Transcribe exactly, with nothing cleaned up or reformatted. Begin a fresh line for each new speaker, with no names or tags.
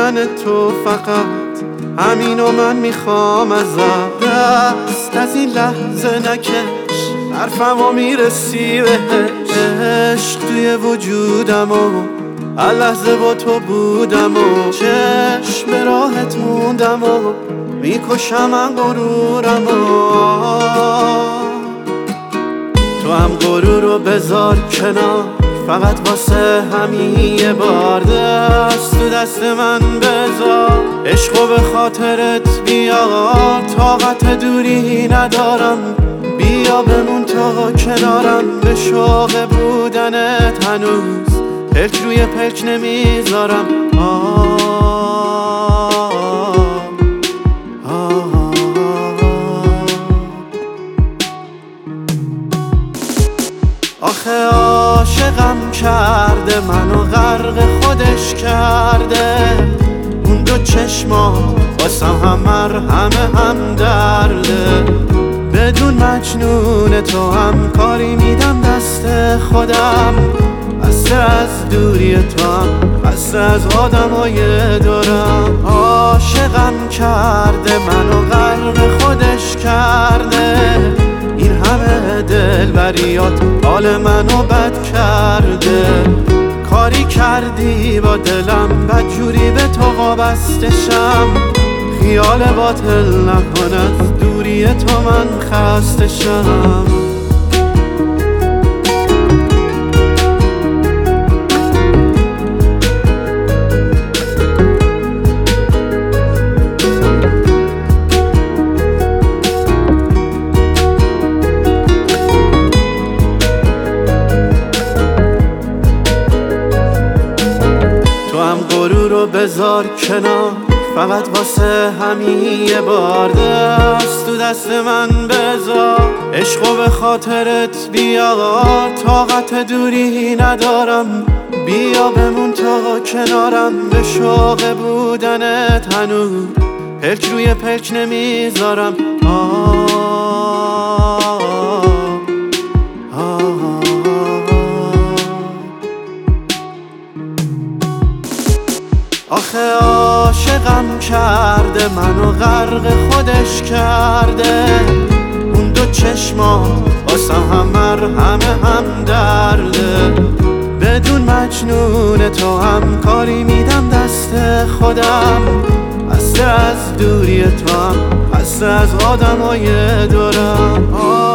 بودن تو فقط همینو من میخوام ازت. دست از این لحظه نکش، حرفمو میرسی بهش. عشق توی وجودم و هر لحظه با تو بودم و چشم به راهت موندم و میکشم من غرورم و تو هم غرور رو بذار کنار، فقط واسه همین یه بار دست تو دست من بذار. عشقو به خاطرت بیار، طاقت دوری ندارم، بیا بمون تا کنارم. به شوق بودنت هنوز پلک روی پلک نمیذارم. آخه عاشقم کرده، منو غرق خودش کرده. اون دو چشمات واسم هم مرهم هم درده. بدون مجنون تو هم کاری میدم دست خودم. خسته از دوری تو هم، خسته از آدمای دورم. عاشقم کرده، منو غرق خودش کرده. این همه دلبریات حال منو بد کرده. کاری کردی با دلم، بدجوری به تو وابسته شم. خیال باطل نکن، از دوری تو من خسته شم. غرور رو بذار کنار، فقط واسه همین یه بار دست تو دست من بذار. عشقو به خاطرت بیار، طاقت دوری ندارم، بیا بمون تا کنارم. به شوق بودنت هنوز پلک روی پلک نمیذارم. آخه عاشقم کرده، منو غرق خودش کرده. اون دو چشمات واسم هم مرهم هم درده. بدون مجنون تو هم کاری میدم دست خودم. خسته از دوری تو هم، خسته از آدمای دورم.